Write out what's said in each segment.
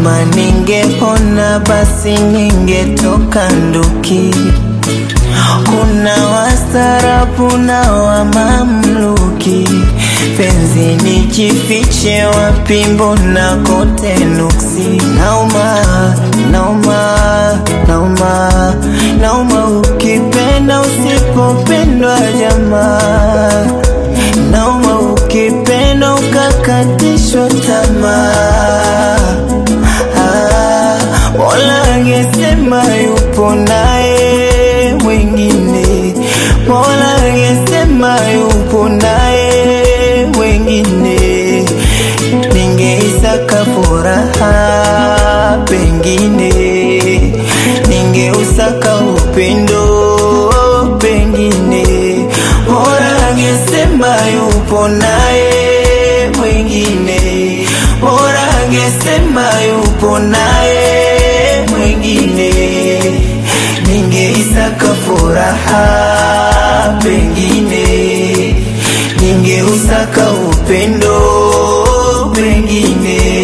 Kama ningepona basi ningetoka nduki. Kuna wastaarabu na wa mamluki. Penzi nijifiche wapi, mbona kote nuksi. Nauma, nauma, nauma, nauma ukipenda usipopendwa jamaa. Nauma ukipenda ukakatishwa tamaa. Mola angesema yupo naye mwingine. Mola angesema yupo naye mwingine. Ningeisaka furaha pengine. Ningeusaka upendo pengine. Mola angesema yupo naye mwingine. Mola angesema yupo naye mwingine. Ningeisaka furaha pengine. Ningeusaka upendo pengine.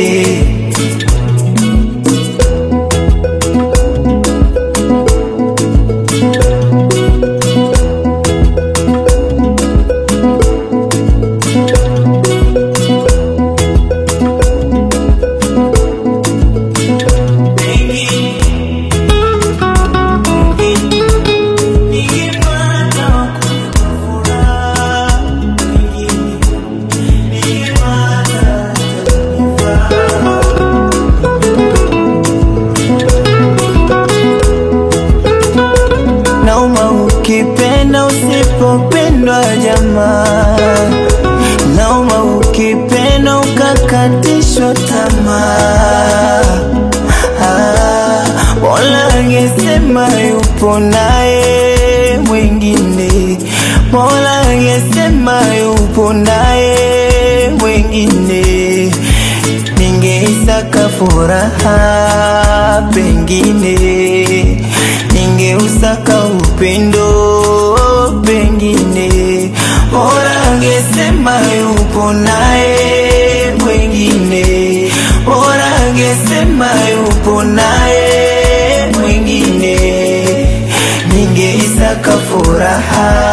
Nauma ukipenda usipopendwa jamaa. Nauma ukipenda ukakatishwa tamaa. Mola angesema yupo naye mwingine. Mola angesema yupo naye mwingine. Ningeisaka furaha pengine. Ningeusaka upendo pengine. Mola angesema yupo naye mwingine. Mola angesema yupo naye mwingine. Ningeisaka furaha